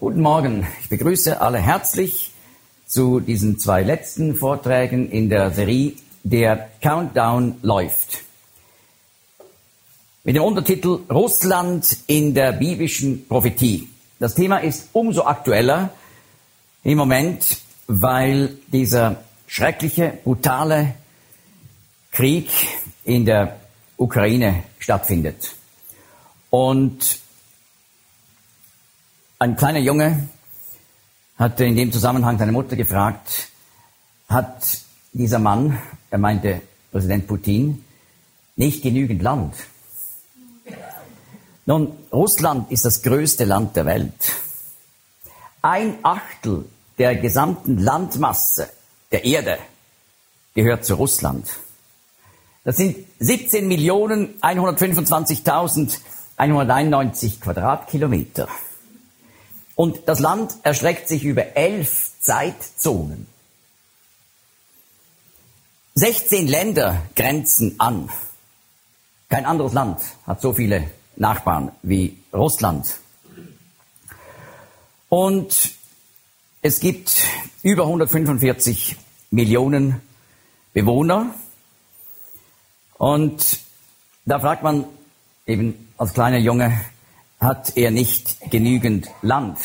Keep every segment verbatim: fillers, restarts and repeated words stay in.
Guten Morgen, ich begrüße alle herzlich zu diesen zwei letzten Vorträgen in der Serie Der Countdown läuft. Mit dem Untertitel Russland in der biblischen Prophetie. Das Thema ist umso aktueller im Moment, weil dieser schreckliche, brutale Krieg in der Ukraine stattfindet. Und ein kleiner Junge hatte in dem Zusammenhang seine Mutter gefragt, hat dieser Mann, er meinte Präsident Putin, nicht genügend Land? Nun, Russland ist das größte Land der Welt. Ein Achtel der gesamten Landmasse der Erde gehört zu Russland. Das sind siebzehn Millionen hundertfünfundzwanzigtausendeinhunderteinundneunzig Quadratkilometer. Und das Land erstreckt sich über elf Zeitzonen. sechzehn Länder grenzen an. Kein anderes Land hat so viele Nachbarn wie Russland. Und es gibt über hundertfünfundvierzig Millionen Bewohner. Und da fragt man eben als kleiner Junge, hat er nicht genügend Land?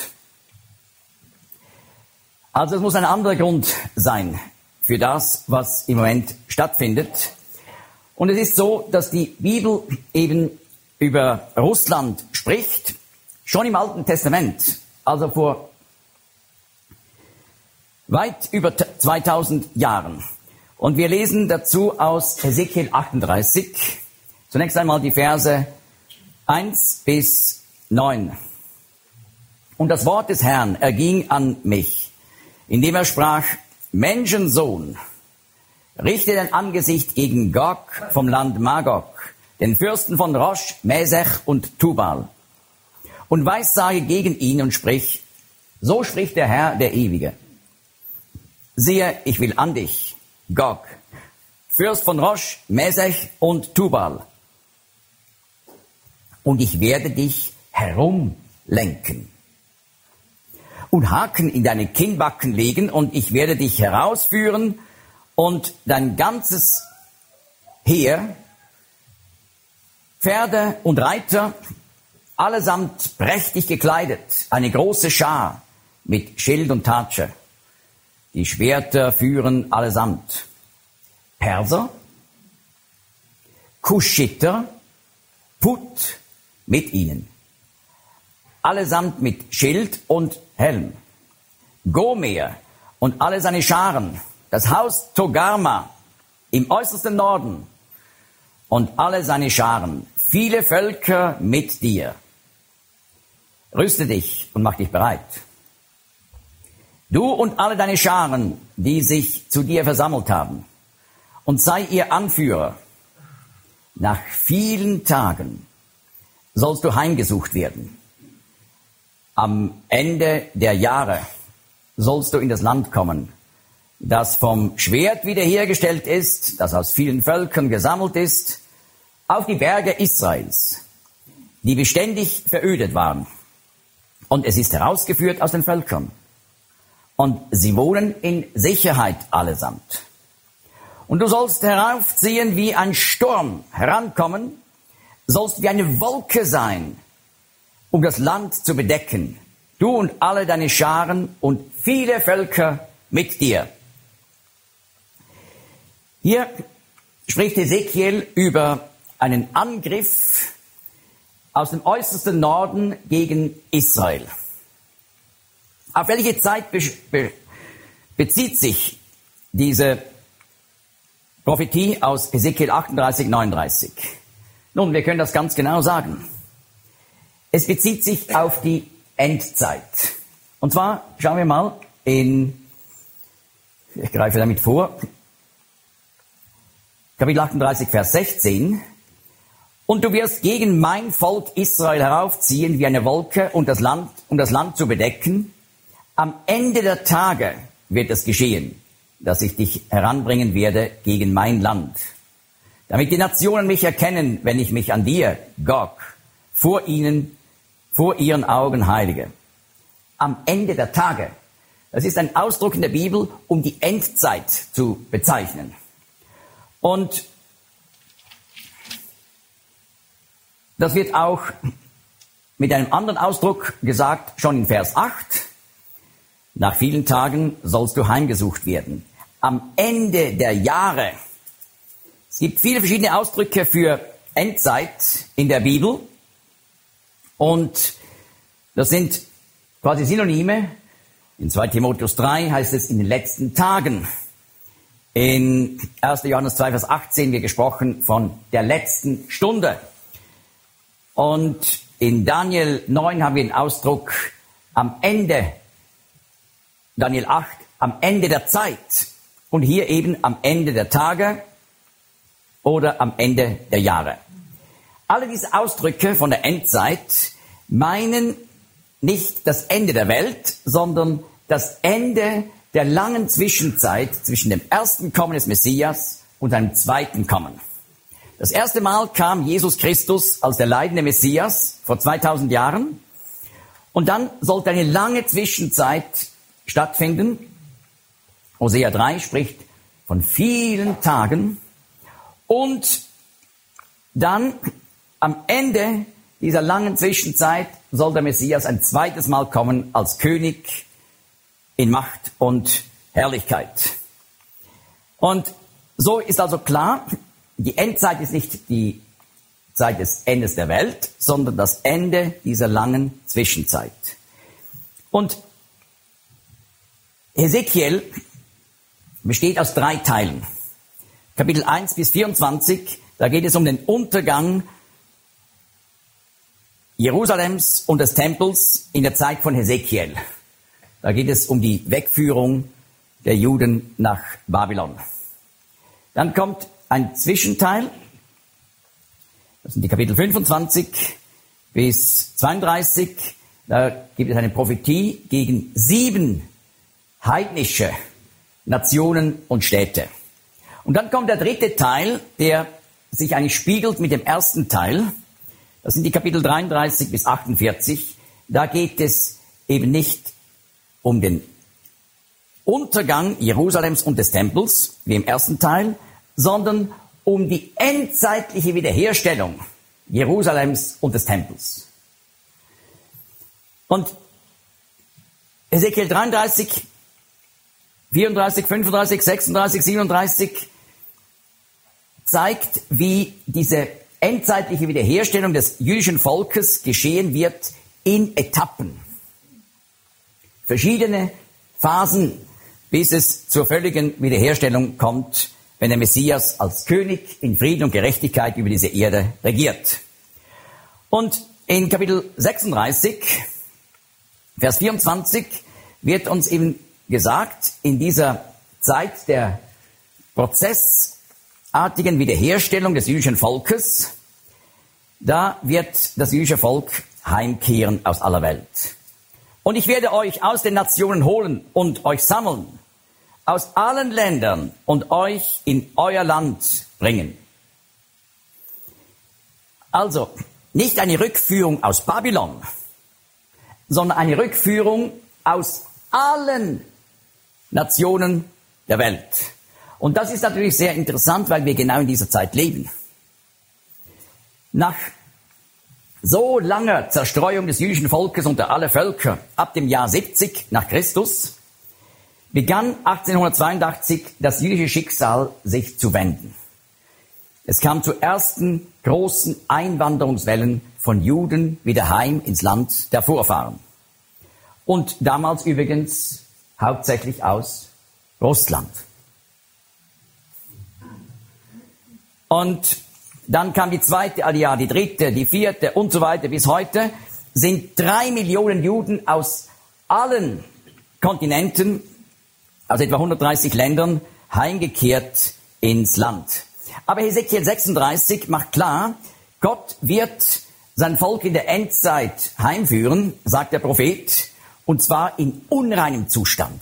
Also es muss ein anderer Grund sein für das, was im Moment stattfindet. Und es ist so, dass die Bibel eben über Russland spricht, schon im Alten Testament, also vor weit über zweitausend Jahren. Und wir lesen dazu aus Hesekiel achtunddreißig, zunächst einmal die Verse eins bis neun. Und das Wort des Herrn erging an mich, indem er sprach, Menschensohn, richte dein Angesicht gegen Gog vom Land Magog, den Fürsten von Rosch, Mesech und Tubal, und weissage gegen ihn und sprich, so spricht der Herr, der Ewige. Siehe, ich will an dich, Gog, Fürst von Rosch, Mesech und Tubal, und ich werde dich herumlenken und Haken in deine Kinnbacken legen, und ich werde dich herausführen und dein ganzes Heer, Pferde und Reiter, allesamt prächtig gekleidet, eine große Schar mit Schild und Tatsche. Die Schwerter führen allesamt Perser, Kuschiter, Put mit ihnen, allesamt mit Schild und Helm. Gomer und alle seine Scharen, das Haus Togarma im äußersten Norden und alle seine Scharen, viele Völker mit dir. Rüste dich und mach dich bereit. Du und alle deine Scharen, die sich zu dir versammelt haben, und sei ihr Anführer. Nach vielen Tagen sollst du heimgesucht werden. Am Ende der Jahre sollst du in das Land kommen, das vom Schwert wiederhergestellt ist, das aus vielen Völkern gesammelt ist, auf die Berge Israels, die beständig verödet waren. Und es ist herausgeführt aus den Völkern. Und sie wohnen in Sicherheit allesamt. Und du sollst heraufziehen wie ein Sturm, herankommen, sollst wie eine Wolke sein, um das Land zu bedecken, du und alle deine Scharen und viele Völker mit dir. Hier spricht Hesekiel über einen Angriff aus dem äußersten Norden gegen Israel. Auf welche Zeit be- be- bezieht sich diese Prophetie aus Hesekiel achtunddreißig, neununddreißig? Nun, wir können das ganz genau sagen. Es bezieht sich auf die Endzeit. Und zwar schauen wir mal in, ich greife damit vor, Kapitel achtunddreißig, Vers sechzehn. Und du wirst gegen mein Volk Israel heraufziehen wie eine Wolke, und das Land, um das Land zu bedecken. Am Ende der Tage wird es geschehen, dass ich dich heranbringen werde gegen mein Land, damit die Nationen mich erkennen, wenn ich mich an dir, Gog, vor ihnen, vor ihren Augen heilige. am Ende der Tage. Das ist ein Ausdruck in der Bibel, um die Endzeit zu bezeichnen. Und das wird auch mit einem anderen Ausdruck gesagt, schon in Vers acht. Nach vielen Tagen sollst du heimgesucht werden. Am Ende der Jahre. Es gibt viele verschiedene Ausdrücke für Endzeit in der Bibel. Und das sind quasi Synonyme. In zweiter Timotheus drei heißt es in den letzten Tagen. In erster Johannes zwei, Vers achtzehn wird gesprochen von der letzten Stunde. Und in Daniel neun haben wir den Ausdruck am Ende, Daniel acht, am Ende der Zeit. Und hier eben am Ende der Tage oder am Ende der Jahre. Alle diese Ausdrücke von der Endzeit meinen nicht das Ende der Welt, sondern das Ende der langen Zwischenzeit zwischen dem ersten Kommen des Messias und seinem zweiten Kommen. Das erste Mal kam Jesus Christus als der leidende Messias vor zweitausend Jahren und dann sollte eine lange Zwischenzeit stattfinden. Hosea drei spricht von vielen Tagen und dann am Ende dieser langen Zwischenzeit soll der Messias ein zweites Mal kommen als König in Macht und Herrlichkeit. Und so ist also klar, die Endzeit ist nicht die Zeit des Endes der Welt, sondern das Ende dieser langen Zwischenzeit. Und Hesekiel besteht aus drei Teilen. Kapitel eins bis vierundzwanzig, da geht es um den Untergang Jerusalems und des Tempels in der Zeit von Hesekiel. Da geht es um die Wegführung der Juden nach Babylon. Dann kommt ein Zwischenteil, das sind die Kapitel fünfundzwanzig bis zweiunddreißig, da gibt es eine Prophetie gegen sieben heidnische Nationen und Städte. Und dann kommt der dritte Teil, der sich eigentlich spiegelt mit dem ersten Teil. Das sind die Kapitel dreiunddreißig bis achtundvierzig. Da geht es eben nicht um den Untergang Jerusalems und des Tempels, wie im ersten Teil, sondern um die endzeitliche Wiederherstellung Jerusalems und des Tempels. Und Hesekiel dreiunddreißig, vierunddreißig, fünfunddreißig, sechsunddreißig, siebenunddreißig zeigt, wie diese endzeitliche Wiederherstellung des jüdischen Volkes geschehen wird in Etappen. Verschiedene Phasen, bis es zur völligen Wiederherstellung kommt, wenn der Messias als König in Frieden und Gerechtigkeit über diese Erde regiert. Und in Kapitel sechsunddreißig, Vers vierundzwanzig, wird uns eben gesagt, in dieser Zeit der prozessartigen Wiederherstellung des jüdischen Volkes, da wird das jüdische Volk heimkehren aus aller Welt. Und ich werde euch aus den Nationen holen und euch sammeln, aus allen Ländern und euch in euer Land bringen. Also, nicht eine Rückführung aus Babylon, sondern eine Rückführung aus allen Nationen der Welt. Und das ist natürlich sehr interessant, weil wir genau in dieser Zeit leben. Nach so langer Zerstreuung des jüdischen Volkes unter alle Völker ab dem Jahr siebzig nach Christus begann achtzehnhundertzweiundachtzig das jüdische Schicksal sich zu wenden. Es kam zu ersten großen Einwanderungswellen von Juden wieder heim ins Land der Vorfahren. Und damals übrigens hauptsächlich aus Russland. Und dann kam die zweite Aliyah, die dritte, die vierte und so weiter. Bis heute sind drei Millionen Juden aus allen Kontinenten, aus etwa hundertdreißig Ländern, heimgekehrt ins Land. Aber Hesekiel sechsunddreißig macht klar, Gott wird sein Volk in der Endzeit heimführen, sagt der Prophet, und zwar in unreinem Zustand.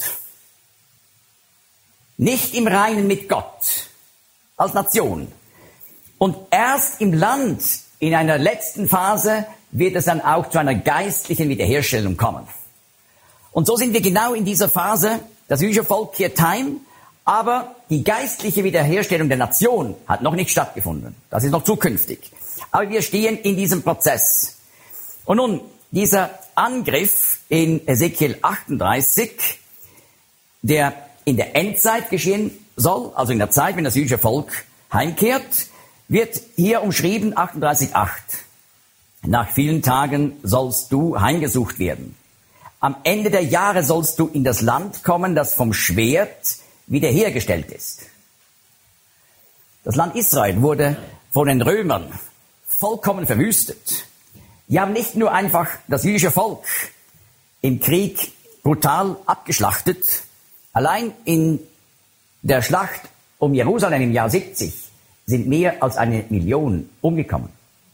Nicht im Reinen mit Gott, als Nation. Und erst im Land, in einer letzten Phase, wird es dann auch zu einer geistlichen Wiederherstellung kommen. Und so sind wir genau in dieser Phase, das jüdische Volk kehrt heim, aber die geistliche Wiederherstellung der Nation hat noch nicht stattgefunden. Das ist noch zukünftig. Aber wir stehen in diesem Prozess. Und nun, dieser Angriff in Hesekiel achtunddreißig, der in der Endzeit geschehen soll, also in der Zeit, wenn das jüdische Volk heimkehrt, wird hier umschrieben, achtunddreißig acht. Nach vielen Tagen sollst du heimgesucht werden. Am Ende der Jahre sollst du in das Land kommen, das vom Schwert wiederhergestellt ist. Das Land Israel wurde von den Römern vollkommen verwüstet. Die haben nicht nur einfach das jüdische Volk im Krieg brutal abgeschlachtet. Allein in der Schlacht um Jerusalem im Jahr siebzig sind mehr als eine Million umgekommen.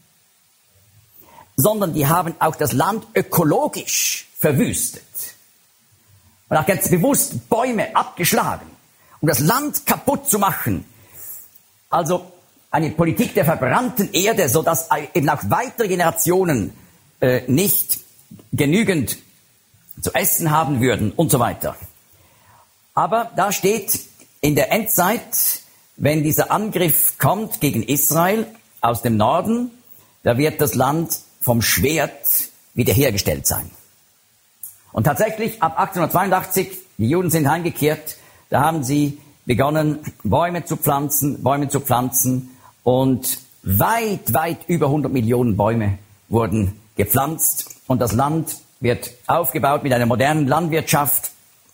Sondern die haben auch das Land ökologisch verwüstet. Und auch ganz bewusst Bäume abgeschlagen, um das Land kaputt zu machen. Also eine Politik der verbrannten Erde, sodass eben auch weitere Generationen äh, nicht genügend zu essen haben würden und so weiter. Aber da steht in der Endzeit, wenn dieser Angriff kommt gegen Israel aus dem Norden, da wird das Land vom Schwert wiederhergestellt sein. Und tatsächlich, ab achtzehnhundertzweiundachtzig, die Juden sind heimgekehrt, da haben sie begonnen, Bäume zu pflanzen, Bäume zu pflanzen, und weit, weit über hundert Millionen Bäume wurden gepflanzt, und das Land wird aufgebaut mit einer modernen Landwirtschaft,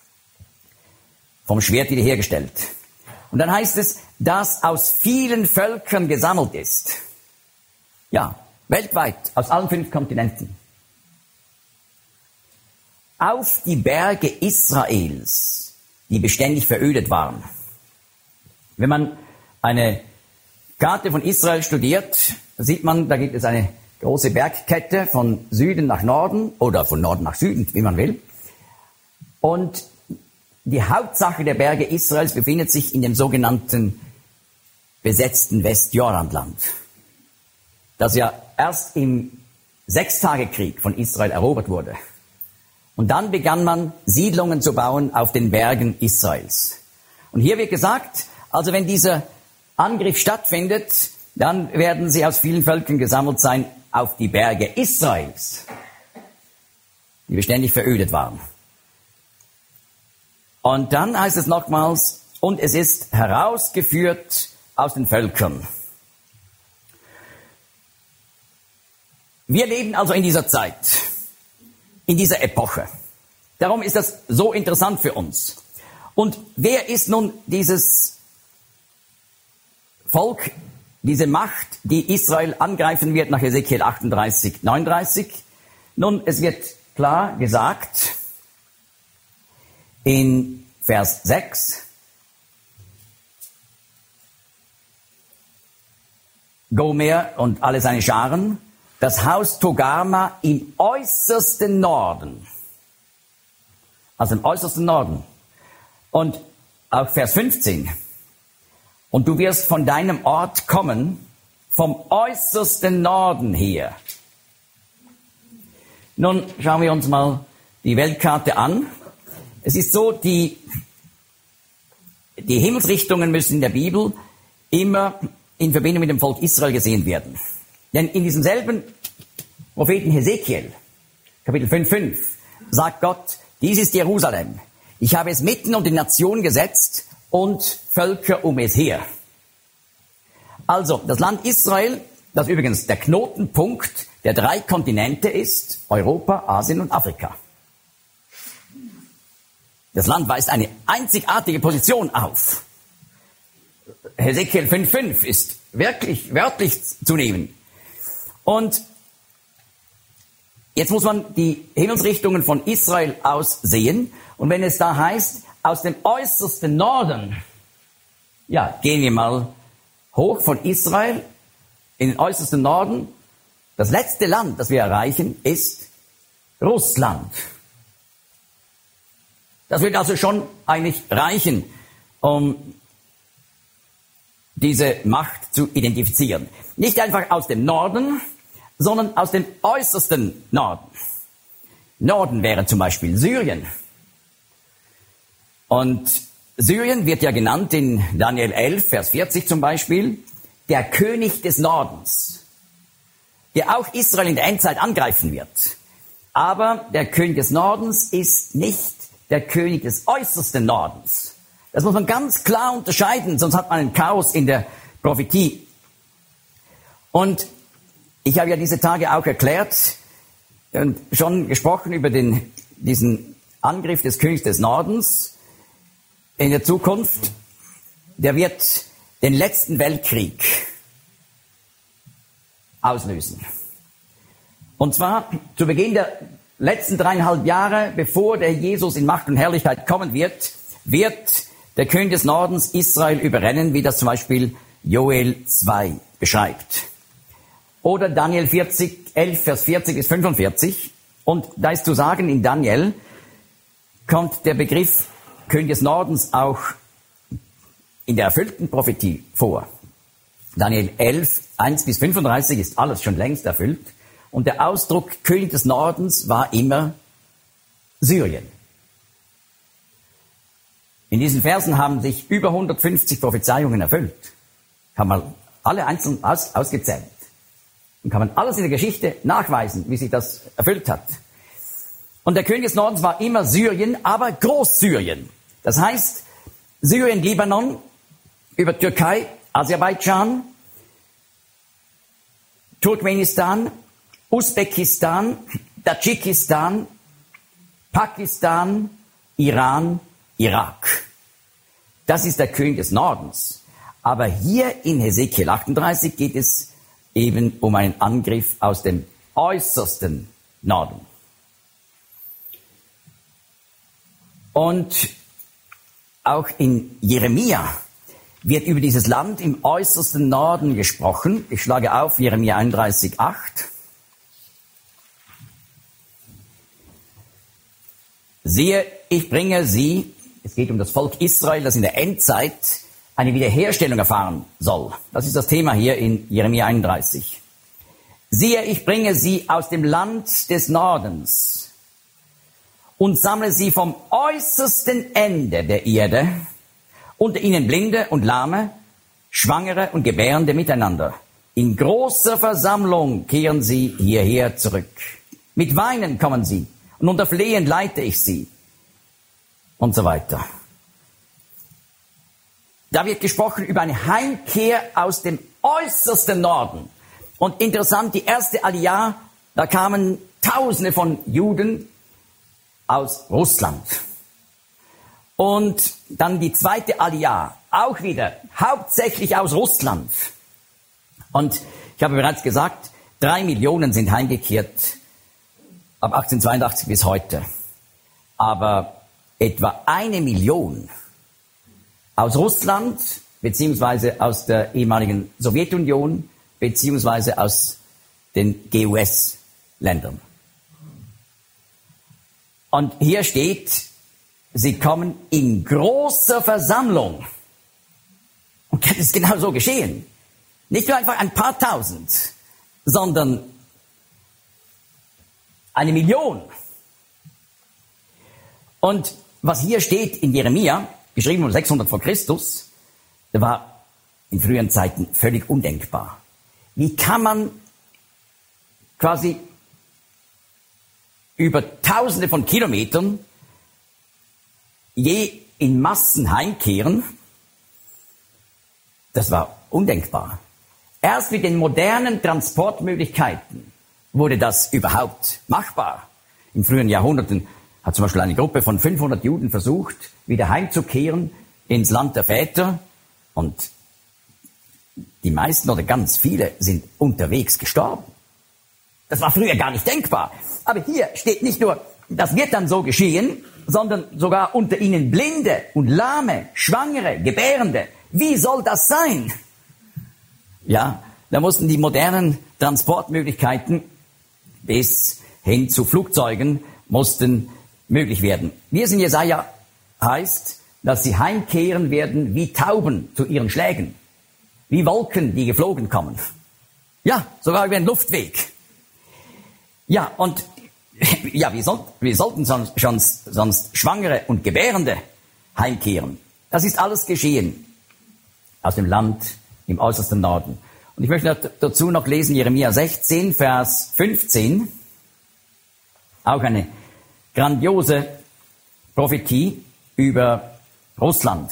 vom Schwert wiederhergestellt. Und dann heißt es, das aus vielen Völkern gesammelt ist. Ja, weltweit, aus allen fünf Kontinenten. Auf die Berge Israels, die beständig verödet waren. Wenn man eine Karte von Israel studiert, sieht man, da gibt es eine große Bergkette von Süden nach Norden oder von Norden nach Süden, wie man will. Und die Hauptsache der Berge Israels befindet sich in dem sogenannten besetzten Westjordanland, das ja erst im Sechstagekrieg von Israel erobert wurde. Und dann begann man, Siedlungen zu bauen auf den Bergen Israels. Und hier wird gesagt, also wenn dieser Angriff stattfindet, dann werden sie aus vielen Völkern gesammelt sein auf die Berge Israels, die beständig verödet waren. Und dann heißt es nochmals, und es ist herausgeführt aus den Völkern. Wir leben also in dieser Zeit, in dieser Epoche. Darum ist das so interessant für uns. Und wer ist nun dieses Volk, diese Macht, die Israel angreifen wird nach Hesekiel achtunddreißig, neununddreißig? Nun, es wird klar gesagt in Vers sechs, Gomer und alle seine Scharen, das Haus Togarma im äußersten Norden. Also im äußersten Norden. Und auch Vers fünfzehn. Und du wirst von deinem Ort kommen, vom äußersten Norden her. Nun schauen wir uns mal die Weltkarte an. Es ist so, die, die Himmelsrichtungen müssen in der Bibel immer in Verbindung mit dem Volk Israel gesehen werden. Denn in diesem selben Propheten Hesekiel, Kapitel fünf, fünf, sagt Gott, dies ist Jerusalem. Ich habe es mitten unter die Nation gesetzt und Völker um es her. Also, das Land Israel, das übrigens der Knotenpunkt der drei Kontinente ist, Europa, Asien und Afrika. Das Land weist eine einzigartige Position auf. Hesekiel fünf, fünf ist wirklich wörtlich zu nehmen. Und jetzt muss man die Himmelsrichtungen von Israel aus sehen. Und wenn es da heißt, aus dem äußersten Norden, ja, gehen wir mal hoch von Israel in den äußersten Norden. Das letzte Land, das wir erreichen, ist Russland. Das wird also schon eigentlich reichen, um diese Macht zu identifizieren. Nicht einfach aus dem Norden, sondern aus dem äußersten Norden. Norden wäre zum Beispiel Syrien. Und Syrien wird ja genannt in Daniel elf, Vers vierzig zum Beispiel, der König des Nordens, der auch Israel in der Endzeit angreifen wird. Aber der König des Nordens ist nicht der König des äußersten Nordens. Das muss man ganz klar unterscheiden, sonst hat man ein Chaos in der Prophetie. Und ich habe ja diese Tage auch erklärt und schon gesprochen über den, diesen Angriff des Königs des Nordens in der Zukunft. Der wird den letzten Weltkrieg auslösen. Und zwar zu Beginn der letzten dreieinhalb Jahre, bevor der Jesus in Macht und Herrlichkeit kommen wird, wird der König des Nordens Israel überrennen, wie das zum Beispiel Joel zwei beschreibt. Oder Daniel vierzig, elf, Vers vierzig bis fünfundvierzig. Und da ist zu sagen, in Daniel kommt der Begriff König des Nordens auch in der erfüllten Prophetie vor. Daniel elf, eins bis fünfunddreißig ist alles schon längst erfüllt. Und der Ausdruck König des Nordens war immer Syrien. In diesen Versen haben sich über hundertfünfzig Prophezeiungen erfüllt. Kann man alle einzeln aus, ausgezählt. Und kann man alles in der Geschichte nachweisen, wie sich das erfüllt hat. Und der König des Nordens war immer Syrien, aber Großsyrien. Das heißt, Syrien, Libanon, über Türkei, Aserbaidschan, Turkmenistan, Usbekistan, Tadschikistan, Pakistan, Iran, Irak. Das ist der König des Nordens. Aber hier in Hesekiel achtunddreißig geht es eben um einen Angriff aus dem äußersten Norden. Und auch in Jeremia wird über dieses Land im äußersten Norden gesprochen. Ich schlage auf Jeremia einunddreißig, acht. Siehe, ich bringe sie, es geht um das Volk Israel, das in der Endzeit eine Wiederherstellung erfahren soll. Das ist das Thema hier in Jeremia einunddreißig. Siehe, ich bringe sie aus dem Land des Nordens und sammle sie vom äußersten Ende der Erde, unter ihnen Blinde und Lahme, Schwangere und Gebärende miteinander. In großer Versammlung kehren sie hierher zurück. Mit Weinen kommen sie und unter Flehen leite ich sie und so weiter. Da wird gesprochen über eine Heimkehr aus dem äußersten Norden. Und interessant, die erste Aliyah, da kamen Tausende von Juden aus Russland. Und dann die zweite Aliyah, auch wieder hauptsächlich aus Russland. Und ich habe bereits gesagt, drei Millionen sind heimgekehrt ab achtzehnhundertzweiundachtzig bis heute. Aber etwa eine Million aus Russland, beziehungsweise aus der ehemaligen Sowjetunion, beziehungsweise aus den G U S-Ländern. Und hier steht, sie kommen in großer Versammlung. Und das ist genau so geschehen. Nicht nur einfach ein paar Tausend, sondern eine Million. Und was hier steht in Jeremia, geschrieben um sechshundert vor Christus, das war in früheren Zeiten völlig undenkbar. Wie kann man quasi über Tausende von Kilometern je in Massen heimkehren? Das war undenkbar. Erst mit den modernen Transportmöglichkeiten wurde das überhaupt machbar. In früheren Jahrhunderten hat zum Beispiel eine Gruppe von fünfhundert Juden versucht, wieder heimzukehren ins Land der Väter. Und die meisten oder ganz viele sind unterwegs gestorben. Das war früher gar nicht denkbar. Aber hier steht nicht nur, das wird dann so geschehen, sondern sogar unter ihnen Blinde und Lahme, Schwangere, Gebärende. Wie soll das sein? Ja, da mussten die modernen Transportmöglichkeiten bis hin zu Flugzeugen mussten möglich werden. Wie es in Jesaja heißt, dass sie heimkehren werden wie Tauben zu ihren Schlägen, wie Wolken, die geflogen kommen. Ja, sogar über den Luftweg. Ja, und ja, wir, soll, wir sollten sonst, sonst, sonst Schwangere und Gebärende heimkehren. Das ist alles geschehen aus dem Land im äußersten Norden. Und ich möchte dazu noch lesen Jeremia sechzehn, Vers fünfzehn. Auch eine grandiose Prophetie über Russland.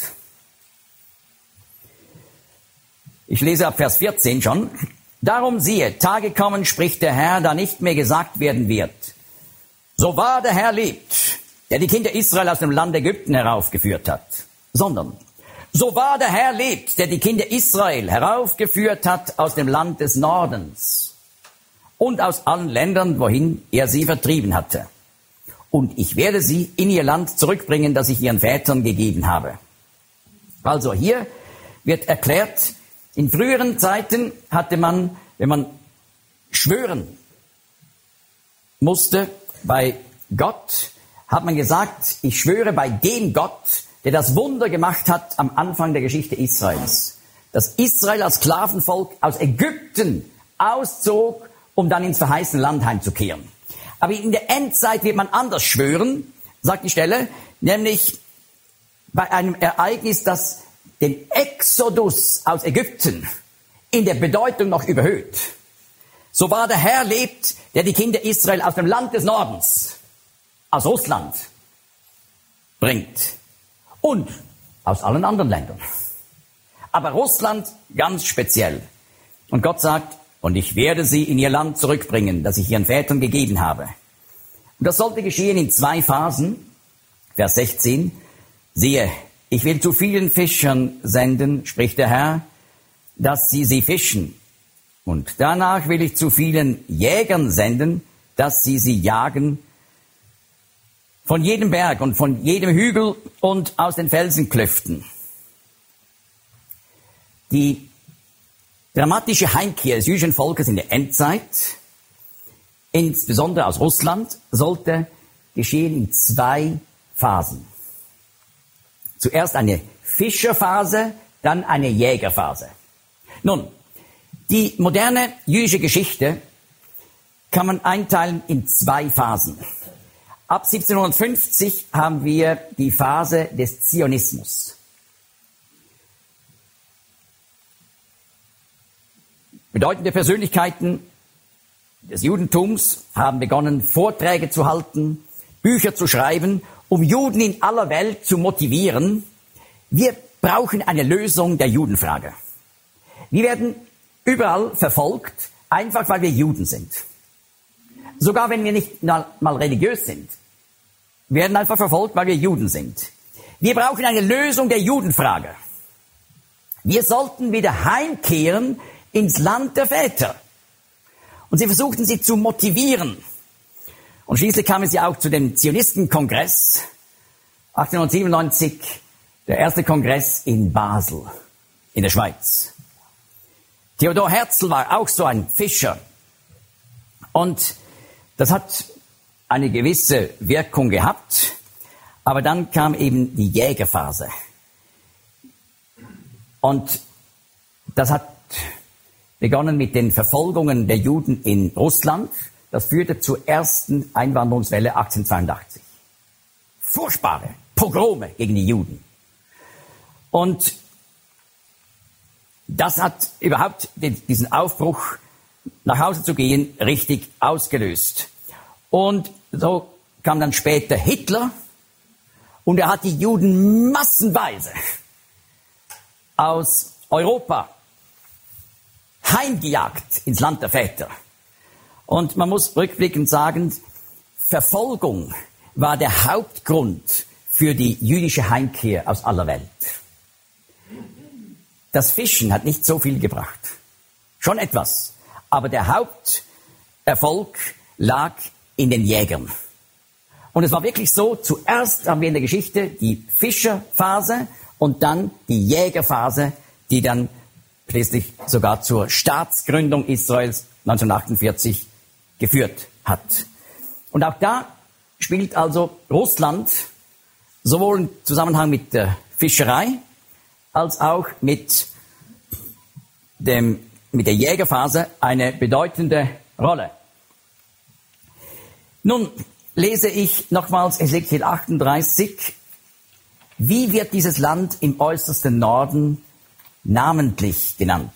Ich lese ab Vers vierzehn schon. Darum siehe, Tage kommen, spricht der Herr, da nicht mehr gesagt werden wird. So wahr der Herr lebt, der die Kinder Israel aus dem Land Ägypten heraufgeführt hat, sondern so wahr der Herr lebt, der die Kinder Israel heraufgeführt hat aus dem Land des Nordens und aus allen Ländern, wohin er sie vertrieben hatte. Und ich werde sie in ihr Land zurückbringen, das ich ihren Vätern gegeben habe. Also hier wird erklärt, in früheren Zeiten hatte man, wenn man schwören musste bei Gott, hat man gesagt, ich schwöre bei dem Gott, der das Wunder gemacht hat am Anfang der Geschichte Israels. Dass Israel als Sklavenvolk aus Ägypten auszog, um dann ins verheißene Land heimzukehren. Aber in der Endzeit wird man anders schwören, sagt die Stelle, nämlich bei einem Ereignis, das den Exodus aus Ägypten in der Bedeutung noch überhöht. So wahr der Herr lebt, der die Kinder Israel aus dem Land des Nordens, aus Russland, bringt. Und aus allen anderen Ländern. Aber Russland ganz speziell. Und Gott sagt, und ich werde sie in ihr Land zurückbringen, das ich ihren Vätern gegeben habe. Und das sollte geschehen in zwei Phasen. Vers sechzehn. Siehe, ich will zu vielen Fischern senden, spricht der Herr, dass sie sie fischen. Und danach will ich zu vielen Jägern senden, dass sie sie jagen von jedem Berg und von jedem Hügel und aus den Felsenklüften. Die dramatische Heimkehr des jüdischen Volkes in der Endzeit, insbesondere aus Russland, sollte geschehen in zwei Phasen. Zuerst eine Fischerphase, dann eine Jägerphase. Nun, die moderne jüdische Geschichte kann man einteilen in zwei Phasen. Ab siebzehnhundertfünfzig haben wir die Phase des Zionismus. Bedeutende Persönlichkeiten des Judentums haben begonnen, Vorträge zu halten, Bücher zu schreiben, um Juden in aller Welt zu motivieren. Wir brauchen eine Lösung der Judenfrage. Wir werden überall verfolgt, einfach weil wir Juden sind. Sogar wenn wir nicht mal religiös sind. Wir werden einfach verfolgt, weil wir Juden sind. Wir brauchen eine Lösung der Judenfrage. Wir sollten wieder heimkehren ins Land der Väter. Und sie versuchten, sie zu motivieren. Und schließlich kamen sie auch zu dem Zionistenkongress, achtzehnhundertsiebenundneunzig, der erste Kongress in Basel, in der Schweiz. Theodor Herzl war auch so ein Fischer. Und das hat eine gewisse Wirkung gehabt, aber dann kam eben die Jägerphase. Und das hat begonnen mit den Verfolgungen der Juden in Russland. Das führte zur ersten Einwanderungswelle achtzehnhundertzweiundachtzig. Furchtbare Pogrome gegen die Juden. Und das hat überhaupt diesen Aufbruch, nach Hause zu gehen, richtig ausgelöst. Und so kam dann später Hitler und er hat die Juden massenweise aus Europa heimgejagt ins Land der Väter. Und man muss rückblickend sagen, Verfolgung war der Hauptgrund für die jüdische Heimkehr aus aller Welt. Das Fischen hat nicht so viel gebracht. Schon etwas. Aber der Haupterfolg lag in den Jägern. Und es war wirklich so, zuerst haben wir in der Geschichte die Fischerphase und dann die Jägerphase, die dann schließlich sogar zur Staatsgründung Israels neunzehnhundertachtundvierzig geführt hat. Und auch da spielt also Russland sowohl im Zusammenhang mit der Fischerei als auch mit dem, mit der Jägerphase eine bedeutende Rolle. Nun lese ich nochmals Hesekiel achtunddreißig. Wie wird dieses Land im äußersten Norden namentlich genannt?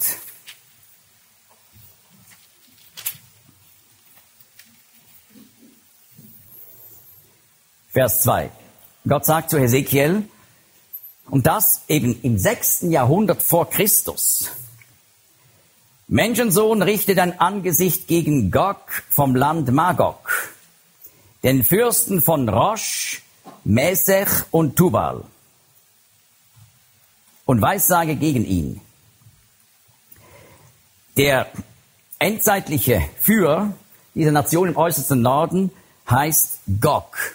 Vers zwei. Gott sagt zu Hesekiel, und das eben im sechsten Jahrhundert vor Christus. Menschensohn, richte dein Angesicht gegen Gog vom Land Magog, den Fürsten von Rosch, Mesech und Tubal, und weissage gegen ihn. Der endzeitliche Führer dieser Nation im äußersten Norden heißt Gog.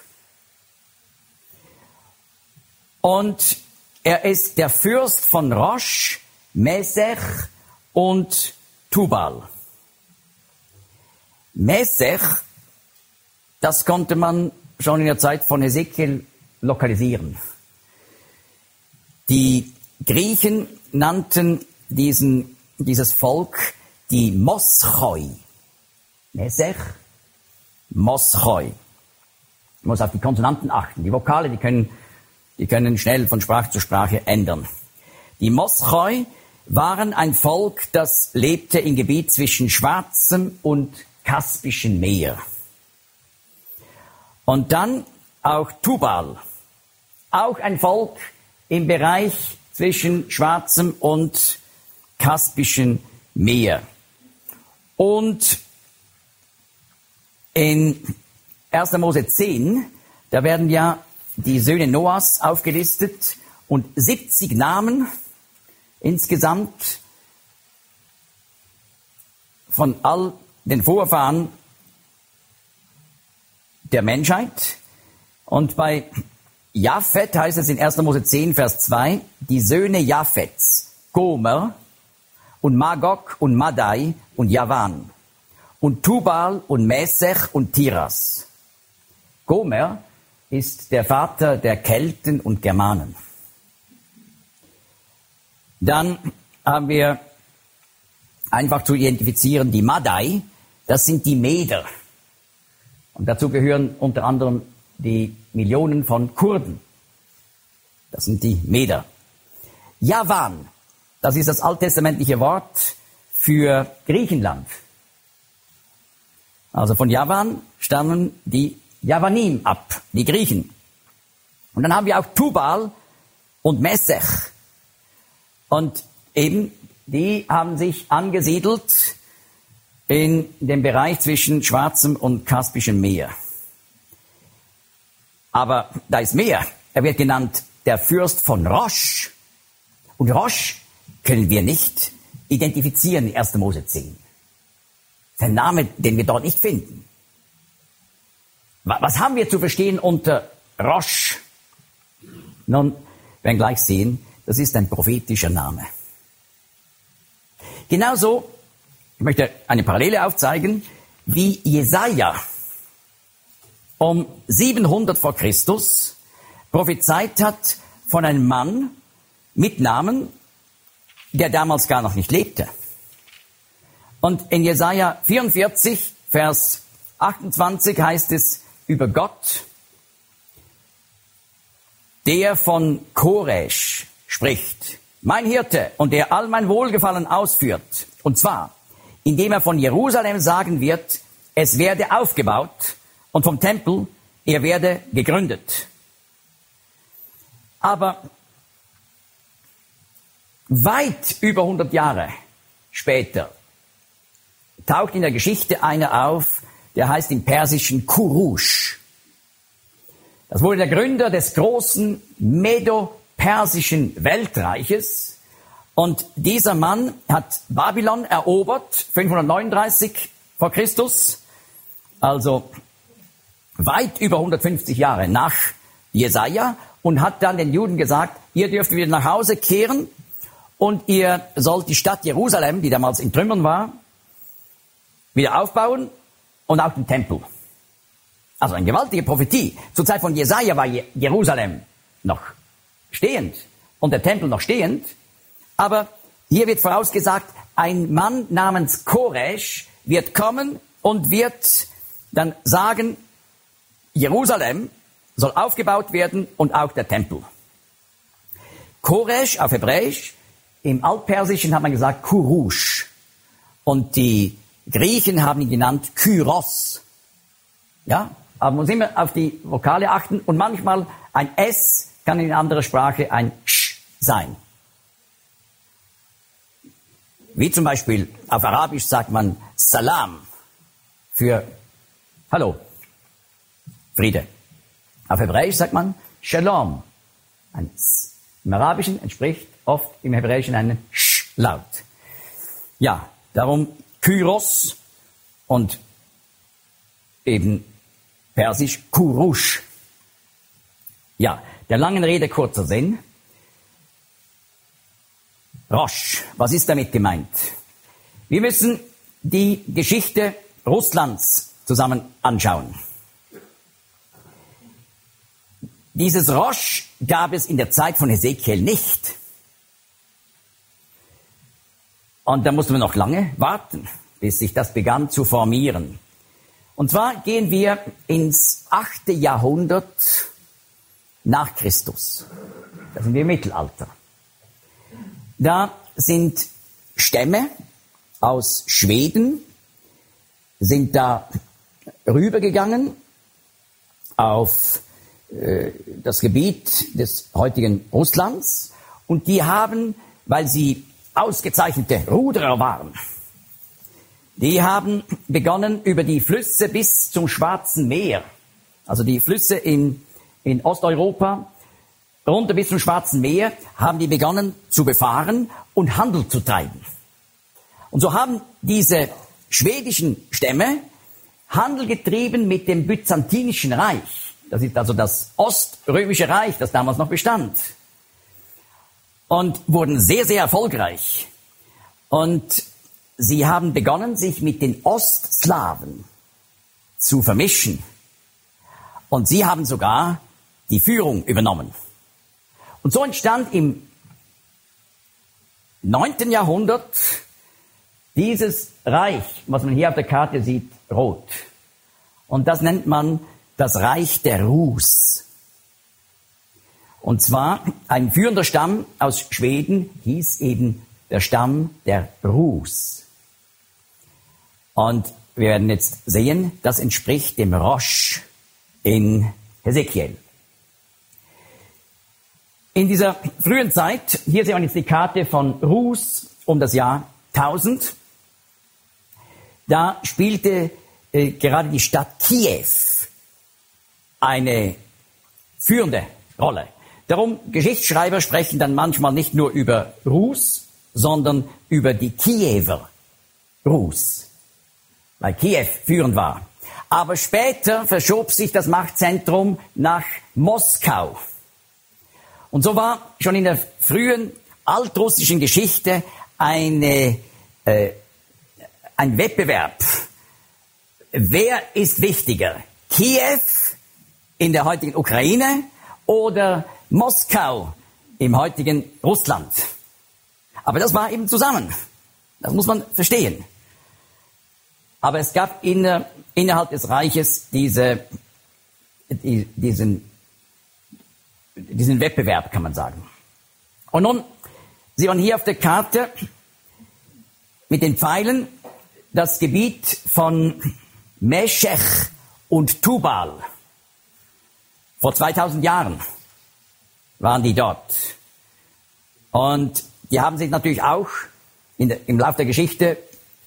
Und er ist der Fürst von Rosch, Mesech und Tubal. Mesech, das konnte man schon in der Zeit von Hesekiel lokalisieren. Die Griechen nannten diesen, dieses Volk die Moschoi. Mesech, Moschoi. Man muss auf die Konsonanten achten. Die Vokale, die können Die können schnell von Sprache zu Sprache ändern. Die Moschoi waren ein Volk, das lebte im Gebiet zwischen Schwarzem und Kaspischem Meer. Und dann auch Tubal, auch ein Volk im Bereich zwischen Schwarzem und Kaspischem Meer. Und in erster Mose zehn, da werden ja die Söhne Noahs aufgelistet und siebzig Namen insgesamt von all den Vorfahren der Menschheit. Und bei Japhet heißt es in erster Mose zehn, Vers zwei, die Söhne Japhets, Gomer und Magog und Madai und Javan und Tubal und Mesech und Tiras. Gomer ist der Vater der Kelten und Germanen. Dann haben wir einfach zu identifizieren die Madai, das sind die Meder. Und dazu gehören unter anderem die Millionen von Kurden. Das sind die Meder. Javan, das ist das alttestamentliche Wort für Griechenland. Also von Javan stammen die Javanim ab, die Griechen. Und dann haben wir auch Tubal und Mesech. Und eben, die haben sich angesiedelt in dem Bereich zwischen Schwarzem und Kaspischem Meer. Aber da ist mehr. Er wird genannt der Fürst von Rosch. Und Rosch können wir nicht identifizieren in erster Mose zehn. Das ist ein Name, den wir dort nicht finden. Was haben wir zu verstehen unter Rosch? Nun, wir werden gleich sehen, das ist ein prophetischer Name. Genauso, ich möchte eine Parallele aufzeigen, wie Jesaja um siebenhundert vor Christus prophezeit hat von einem Mann mit Namen, der damals gar noch nicht lebte. Und in Jesaja vierundvierzig, Vers achtundzwanzig heißt es über Gott, der von Koresh spricht, mein Hirte, und der all mein Wohlgefallen ausführt. Und zwar, indem er von Jerusalem sagen wird, es werde aufgebaut, und vom Tempel, er werde gegründet. Aber weit über hundert Jahre später taucht in der Geschichte einer auf, der heißt im Persischen Kurush. Das wurde der Gründer des großen Medo-Persischen Weltreiches. Und dieser Mann hat Babylon erobert, fünfhundertneununddreißig vor Christus, also weit über hundertfünfzig Jahre nach Jesaja, und hat dann den Juden gesagt, ihr dürft wieder nach Hause kehren und ihr sollt die Stadt Jerusalem, die damals in Trümmern war, wieder aufbauen und auch den Tempel. Also eine gewaltige Prophetie. Zur Zeit von Jesaja war Jerusalem noch stehend und der Tempel noch stehend. Aber hier wird vorausgesagt, ein Mann namens Koresh wird kommen und wird dann sagen, Jerusalem soll aufgebaut werden und auch der Tempel. Koresh auf Hebräisch, im Altpersischen hat man gesagt Kurush. Und die Griechen haben ihn genannt Kyros. Ja, aber man muss immer auf die Vokale achten und manchmal ein S kann in anderer Sprache ein Sch sein. Wie zum Beispiel auf Arabisch sagt man Salam für Hallo, Friede. Auf Hebräisch sagt man Shalom. Ein S. Im Arabischen entspricht oft im Hebräischen einen Sch-Laut. Ja, darum Kyros und eben Persisch Kurush. Ja, der langen Rede kurzer Sinn. Rosh, was ist damit gemeint? Wir müssen die Geschichte Russlands zusammen anschauen. Dieses Rosh gab es in der Zeit von Hesekiel nicht. Und da mussten wir noch lange warten, bis sich das begann zu formieren. Und zwar gehen wir ins achte Jahrhundert nach Christus. Da sind wir im Mittelalter. Da sind Stämme aus Schweden, sind da rübergegangen auf äh, das Gebiet des heutigen Russlands. Und die haben, weil sie ausgezeichnete Ruderer waren, die haben begonnen über die Flüsse bis zum Schwarzen Meer, also die Flüsse in, in Osteuropa, runter bis zum Schwarzen Meer, haben die begonnen zu befahren und Handel zu treiben. Und so haben diese schwedischen Stämme Handel getrieben mit dem Byzantinischen Reich. Das ist also das Oströmische Reich, das damals noch bestand. Und wurden sehr, sehr erfolgreich. Und sie haben begonnen, sich mit den Ostslawen zu vermischen. Und sie haben sogar die Führung übernommen. Und so entstand im neunten Jahrhundert dieses Reich, was man hier auf der Karte sieht, rot. Und das nennt man das Reich der Rus. Und zwar ein führender Stamm aus Schweden hieß eben der Stamm der Rus. Und wir werden jetzt sehen, das entspricht dem Rosh in Hesekiel. In dieser frühen Zeit, hier sehen wir jetzt die Karte von Rus um das Jahr tausend, da spielte äh, gerade die Stadt Kiew eine führende Rolle. Darum, Geschichtsschreiber sprechen dann manchmal nicht nur über Rus, sondern über die Kiewer Rus, weil Kiew führend war. Aber später verschob sich das Machtzentrum nach Moskau. Und so war schon in der frühen altrussischen Geschichte eine, äh, ein Wettbewerb. Wer ist wichtiger? Kiew in der heutigen Ukraine oder Moskau im heutigen Russland? Aber das war eben zusammen. Das muss man verstehen. Aber es gab inner, innerhalb des Reiches diese, die, diesen, diesen Wettbewerb, kann man sagen. Und nun, Sie waren hier auf der Karte mit den Pfeilen das Gebiet von Meshech und Tubal. Vor zweitausend Jahren waren die dort. Und die haben sich natürlich auch in der, im Laufe der Geschichte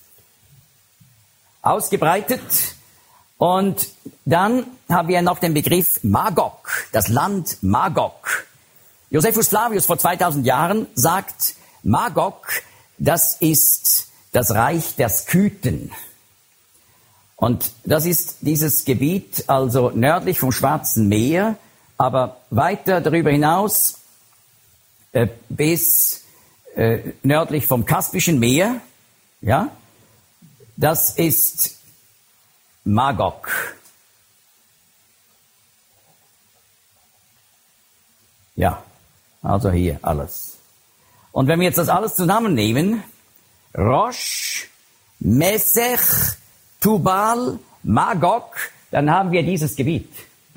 ausgebreitet. Und dann haben wir noch den Begriff Magog, das Land Magog. Josephus Flavius vor zweitausend Jahren sagt, Magog, das ist das Reich der Skythen. Und das ist dieses Gebiet, also nördlich vom Schwarzen Meer, aber weiter darüber hinaus äh, bis äh, nördlich vom Kaspischen Meer, ja, das ist Magog. Ja, also hier alles. Und wenn wir jetzt das alles zusammennehmen, Rosh, Meshech, Tubal, Magog, dann haben wir dieses Gebiet.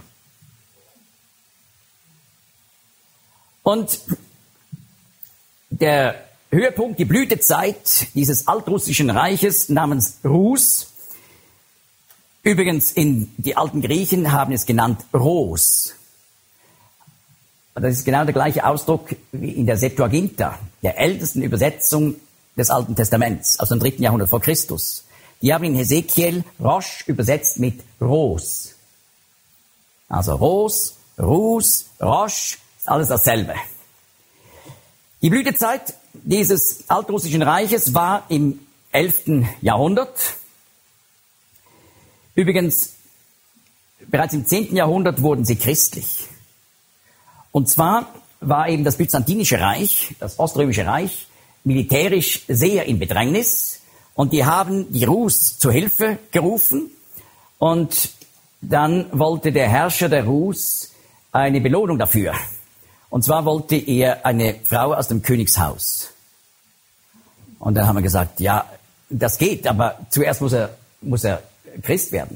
Und der Höhepunkt, die Blütezeit dieses altrussischen Reiches namens Rus, übrigens in die alten Griechen haben es genannt Ros. Das ist genau der gleiche Ausdruck wie in der Septuaginta, der ältesten Übersetzung des Alten Testaments, aus dem dritten Jahrhundert vor Christus. Die haben in Hesekiel Rosh übersetzt mit Ros. Also Ros, Rus, Rosh, ist alles dasselbe. Die Blütezeit dieses altrussischen Reiches war im elften Jahrhundert. Übrigens, bereits im zehnten Jahrhundert wurden sie christlich. Und zwar war eben das Byzantinische Reich, das Oströmische Reich, militärisch sehr in Bedrängnis. Und die haben die Rus zu Hilfe gerufen. Und dann wollte der Herrscher der Rus eine Belohnung dafür. Und zwar wollte er eine Frau aus dem Königshaus. Und dann haben wir gesagt, ja, das geht, aber zuerst muss er, muss er Christ werden.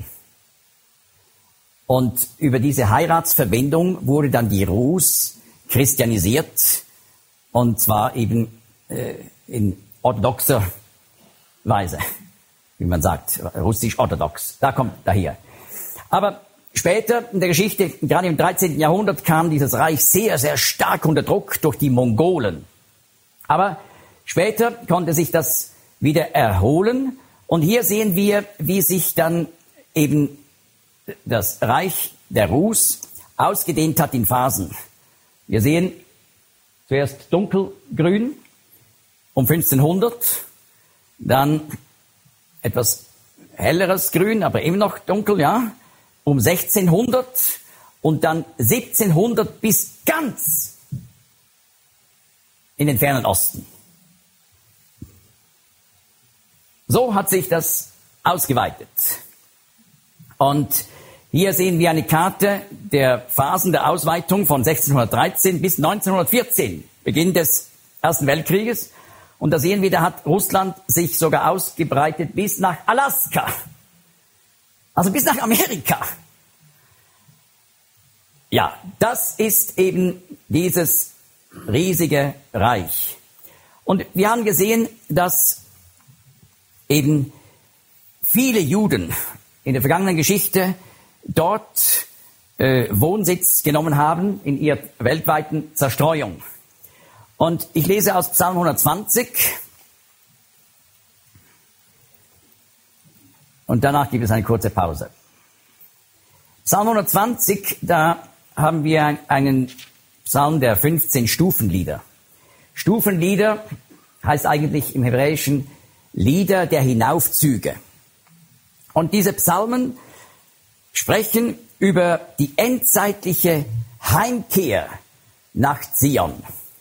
Und über diese Heiratsverbindung wurde dann die Rus christianisiert. Und zwar eben äh, in orthodoxer Weise, wie man sagt, russisch-orthodox. Da kommt daher. Aber später in der Geschichte, gerade im dreizehnten Jahrhundert, kam dieses Reich sehr, sehr stark unter Druck durch die Mongolen. Aber später konnte sich das wieder erholen. Und hier sehen wir, wie sich dann eben das Reich der Rus ausgedehnt hat in Phasen. Wir sehen zuerst dunkelgrün um fünfzehnhundert, dann etwas helleres Grün, aber immer noch dunkel, ja, um sechzehnhundert und dann siebzehnhundert bis ganz in den fernen Osten. So hat sich das ausgeweitet. Und hier sehen wir eine Karte der Phasen der Ausweitung von sechzehnhundertdreizehn bis neunzehnhundertvierzehn, Beginn des Ersten Weltkrieges. Und da sehen wir, da hat Russland sich sogar ausgebreitet bis nach Alaska. Also bis nach Amerika. Ja, das ist eben dieses riesige Reich. Und wir haben gesehen, dass eben viele Juden in der vergangenen Geschichte dort äh, Wohnsitz genommen haben in ihrer weltweiten Zerstreuung. Und ich lese aus Psalm hundertzwanzig und danach gibt es eine kurze Pause. Psalm hundertzwanzig, da haben wir einen Psalm der fünfzehn Stufenlieder. Stufenlieder heißt eigentlich im Hebräischen Lieder der Hinaufzüge. Und diese Psalmen sprechen über die endzeitliche Heimkehr nach Zion.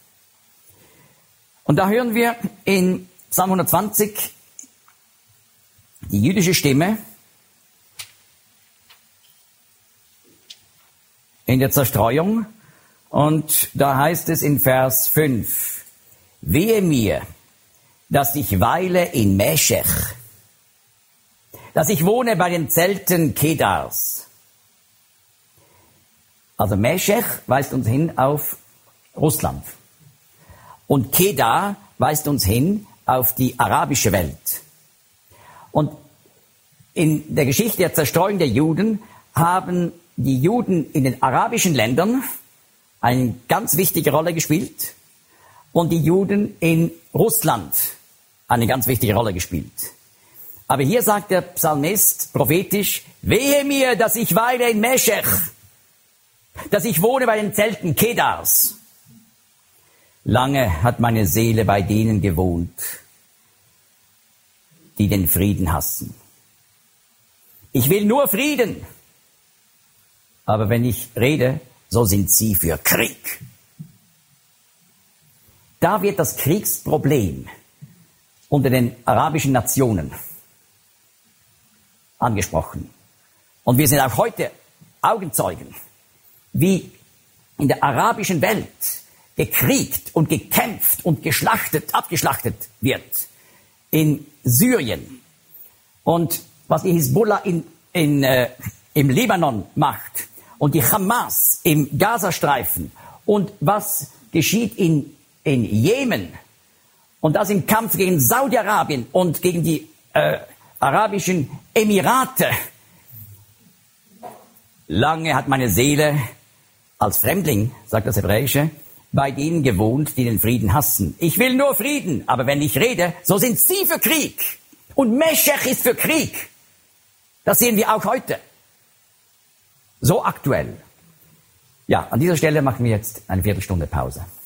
Und da hören wir in Psalm hundertzwanzig die jüdische Stimme in der Zerstreuung. Und da heißt es in Vers fünf, wehe mir, dass ich weile in Meschech, dass ich wohne bei den Zelten Kedars. Also Meschech weist uns hin auf Russland. Und Kedar weist uns hin auf die arabische Welt. Und in der Geschichte der Zerstreuung der Juden haben die Juden in den arabischen Ländern eine ganz wichtige Rolle gespielt und die Juden in Russland eine ganz wichtige Rolle gespielt. Aber hier sagt der Psalmist prophetisch, wehe mir, dass ich weile in Meschech, dass ich wohne bei den Zelten Kedars. Lange hat meine Seele bei denen gewohnt, die den Frieden hassen. Ich will nur Frieden, aber wenn ich rede, so sind sie für Krieg. Da wird das Kriegsproblem unter den arabischen Nationen angesprochen. Und wir sind auch heute Augenzeugen, wie in der arabischen Welt gekriegt und gekämpft und geschlachtet, abgeschlachtet wird. In Syrien. Und was die Hisbollah in, in, äh, im Libanon macht und die Hamas im Gazastreifen und was geschieht in, in Jemen, und das im Kampf gegen Saudi-Arabien und gegen die äh, Arabischen Emirate. Lange hat meine Seele als Fremdling, sagt das Hebräische, bei denen gewohnt, die den Frieden hassen. Ich will nur Frieden, aber wenn ich rede, so sind sie für Krieg. Und Meschech ist für Krieg. Das sehen wir auch heute. So aktuell. Ja, an dieser Stelle machen wir jetzt eine Viertelstunde Pause.